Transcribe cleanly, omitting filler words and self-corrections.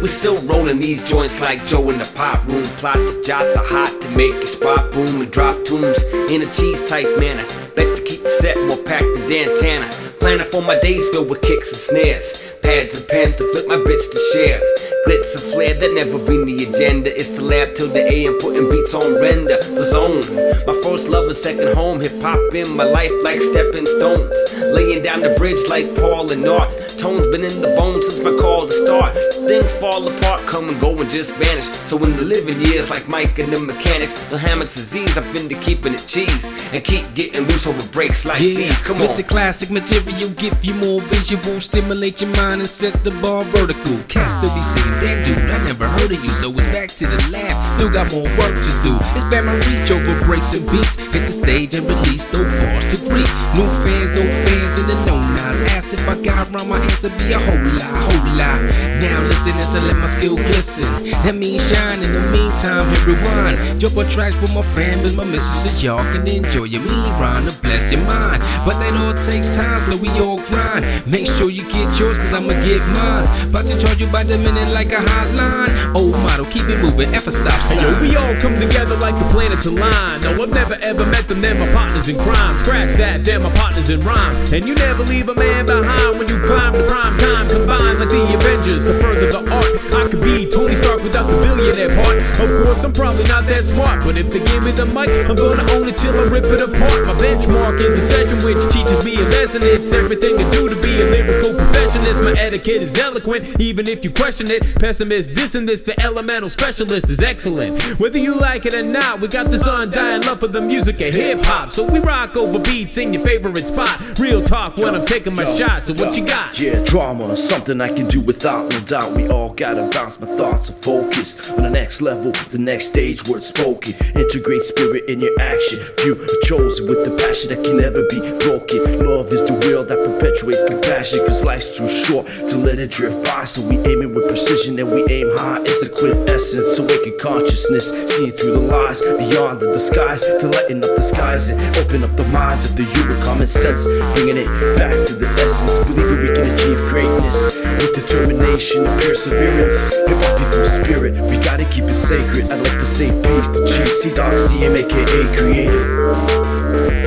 We're still rolling these joints like Joe in the pop room. Plot to jot the hot to make the spot boom and drop tunes in a cheese type manner. Bet to keep the set more packed than Dantana. Planning for my days filled with kicks and snares. Pads and pens to flip my bits to share. Glitz and flair that never been the agenda. It's the lab till the AM, putting beats on render. The zone, my first love and second home. Hip hop in my life like stepping stones. Laying down the bridge like Paul and Art. Tones been in the bones since my call to start. Things fall apart, come and go and just vanish. So in the living years like Mike and the Mechanics, no hammocks disease, I've been to keeping it cheese. And keep getting loose over breaks like these. Come on. Mr. Classic material, give you more visual, stimulate your mind and set the bar vertical. Cats still be saying, damn dude, I never heard of you. So it's back to the lab, still got more work to do. It's bad my reach over breaks and beats. Hit the stage and release those bars to greet new fans, old fans in the no-nots. Asked if I got around, my answer be a whole lot. Now listen to let my skill glisten. That means shine. In the meantime, hit rewind. Jump on tracks with my fam and my missus so y'all can enjoy your mean rhyme to bless your mind. But that all takes time, so we all grind. Make sure you get yours, cause I'ma get mine. About to charge you by the minute like a hotline. Old model, keep it moving, F a stop sign. Hey, yo, we all come together like the planets align. No, I've never ever met them, they're my partners in crime. Scratch that, they're my partners in rhyme. And you never leave a man behind when you climb the prime time. Combined like the Avengers to further the art. I could be Tony Stark without the billionaire part. Of course, I'm probably not that smart, but if they give me the mic, I'm gonna own it till I rip it apart. My benchmark is a session which teaches me a lesson. It's everything to do to be a lyrical perfectionist. My etiquette is eloquent, even if you question it. Pessimist dissing this, the elemental specialist is excellent. Whether you like it or not, we got this undying love for the music of hip-hop. So we rock over beats in your favorite spot. Real talk when I'm taking my shot, so what you got? Yeah, drama, something I can do without, no doubt. We all gotta bounce, my thoughts are focused on the next level, the next stage, word spoken. Integrate spirit in your action. You are chosen with the passion that can never be broken. Love is the wheel that perpetuates compassion, cause life's too short to let it drift by. So we aim it with precision and we aim high. It's the quintessence, awaken consciousness, seeing through the lies, beyond the disguise, to lighten up the skies and open up the minds of the youth with common sense, bringing it back to the essence. Believing we can achieve greatness with determination and perseverance. Hip-hop people's spirit, we gotta keep it sacred. I'd like to say peace to GC Doc CM aka Creator.